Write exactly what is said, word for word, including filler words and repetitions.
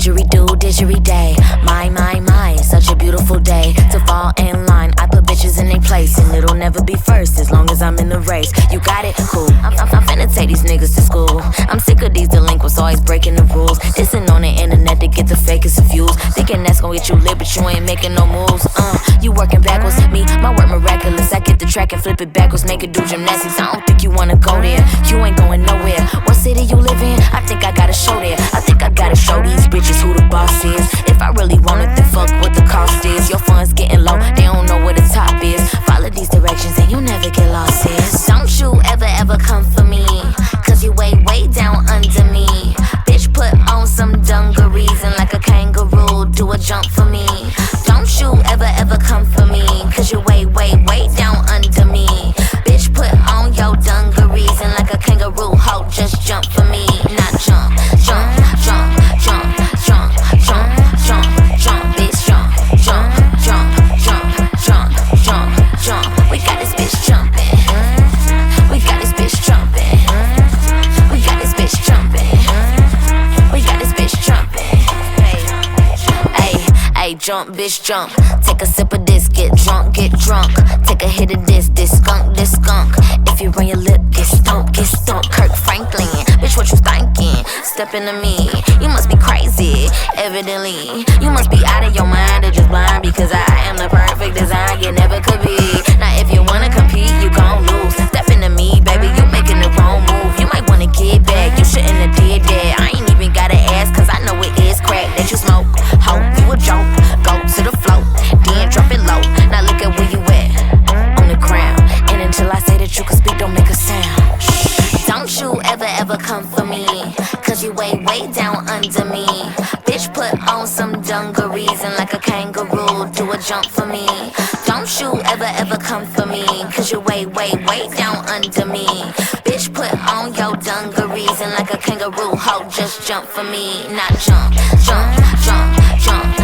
Didgeridoo, didgeriday. My, my, my, it's such a beautiful day to fall in line. I put bitches in their place, and it'll never be first as long as I'm in the race. You got it? Cool. I'm, I'm, I'm finna take these niggas to school. I'm sick of these delinquents always breaking the rules. Dissing on the internet to get the fakest of views. Thinking that's gonna get you lit, but you ain't making no moves. Uh, you working backwards. Me, my work miraculous. I get the track and flip it backwards, make it do gymnastics. I don't think you wanna go there. You ain't going nowhere. What city you live in? I think I got a show there. I think I gotta show these bitches who the boss is. If I really want it, then fuck what the cost is. Your funds getting low, they don't know where the top is. Follow these directions and you never get lost, sis. Don't you ever, ever come for me, cause you way, way down under me. Bitch, put on some dungarees and like a kangaroo, do a jump for me. Don't you ever, ever come for me, cause you way, way, way down under me. Bitch, put on your dungarees and like a kangaroo, ho, just jump for me. Not jump, jump, jump, jump, jump, jump, jump, jump, bitch, jump, jump, jump, jump, jump, jump, jump. We got this bitch jumping. We got this bitch jumping. We got this bitch jumping. We got this bitch jumping. Hey, hey, jump, bitch, jump. Take a sip of this, get drunk, get drunk. Take a hit of this, this skunk, this skunk. If you run your lip, get stumped, get stumped. Kirk Franklin, bitch, what you thinking? Step into me, you must be crazy. Evidently, you must be out of your mind or just blind, because I am the perfect design you never could be. Now if you wanna compete, you gon' lose. Step into me, baby, you making the wrong move. You might wanna get back, you shouldn't have did that. I ain't even gotta ask, cause I know it is crack that you smoke. Hope you a joke, go to the float, then drop it low. Now look at where you at, on the ground. And until I say that you can speak, don't make a sound. Shh. Don't you ever, ever come for me, cause you way, way down under me. Bitch, put on some dungarees and like a kangaroo, do a jump for me. Don't you ever, ever come for me, cause you way, way, way down under me. Bitch, put on your dungarees and like a kangaroo, ho, just jump for me. Not jump, jump, jump, jump.